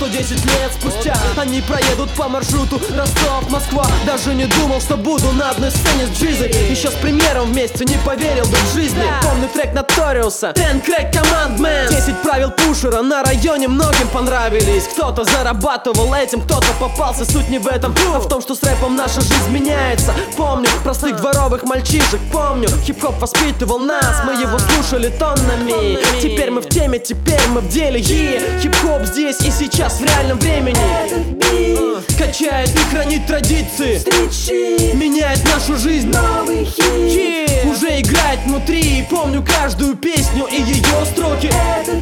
10 лет спустя они проедут по маршруту Ростов-Москва. Даже не думал, что буду на одной сцене с Джизой. Еще с премьером вместе не поверил бы в жизни. Помню трек Notorious, Ten Crack Commandments. 10 правил Пушера на районе многим понравились. Кто-то зарабатывал этим, кто-то попался. Суть не в этом, а в том, что с рэпом наша жизнь меняется. Помню простых дворовых мальчишек, помню хип-хоп воспитывал нас, мы его слушали тоннами. Теперь мы в теме, теперь мы в деле. Хип-хоп здесь и сейчас в реальном времени. Качает и хранит традиции, меняет нашу жизнь. Новый хит уже играет внутри. Помню каждую песню и ее строки.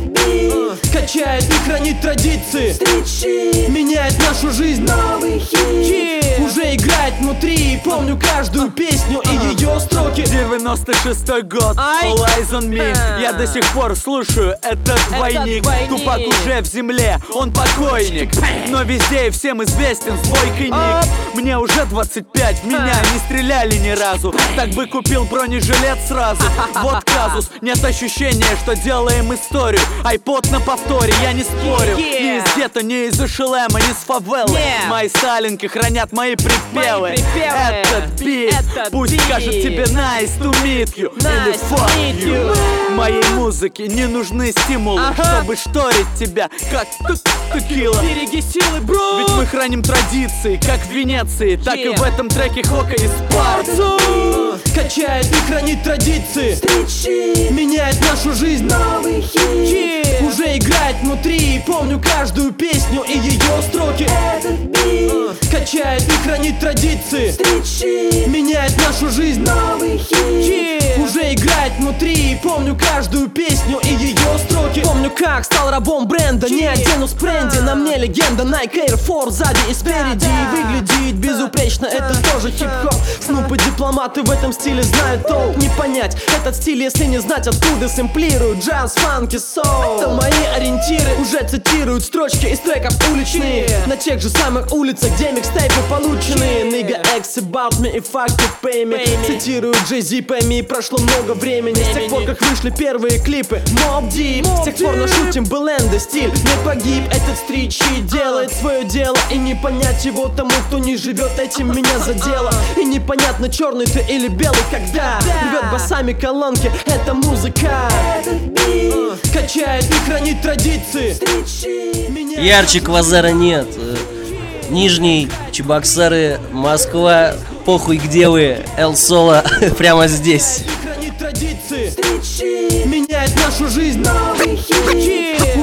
Качает и хранит традиции, меняет нашу жизнь. Новый хит уже играет внутри. Помню каждую песню и ее строки. 96-й год, All Eyes on Me. Я до сих пор слушаю этот двойник. Тупак уже в земле, он покойник, но везде и всем известен свой ник. Мне уже 25, в меня не стреляли ни разу. Так бы купил бронежилет сразу. Вот казус, нет ощущения, что делаем историю. Айпод на повторе, я не спорю. Ни из гетто, ни из Ушелема, ни с фавелы. Мои сталинки хранят мои припевы. Этот бит пусть скажет тебе nice to meet you или fuck you. Моей музыке не нужны стимулы, чтобы шторить тебя, как текила. Береги силы, бро. Ведь мы храним традиции, как в Венеции, так и в этом треке Хока и Спарта. Качает и хранит традиции, меняет нашу жизнь. Новый хит уже играет внутри. Помню каждую песню и ее строки. Качает и хранит традиции, меняет нашу жизнь. Новый хит уже играет внутри. Помню каждую песню и ее строки. Помню, как стал рабом бренда, не одену спренди. На мне легенда Nike Air Force сзади и спереди. И выглядит безупречно, это тоже хип-хоп. Снупы дипломаты в этом стиле знают толк. Не понять этот стиль, если не знать, откуда сэмплируют джаз, фанки, соул. Это мои ориентиры, уже цитируют строчки из треков уличные. На тех же самых улицах, где микстейпы получены. Nigga X about me и fuck you pay me. Цитируют Jay-Z, пойми, прошло много времени. С тех пор, как вышли первые клипы Mobb Deep, с тех пор наш Timbaland стиль не погиб. Этот стрит-щит делает свое дело. И не понять его тому, кто не живет, этим меня задело. И непонятно, черный ты или белый, когда рвет басами колонки, это музыка. Качает и хранит традиции. Ярче квазара нет. Нижний, Чебоксары, Москва, похуй где вы, Эл Соло прямо здесь. Меняет нашу жизнь. Новый хит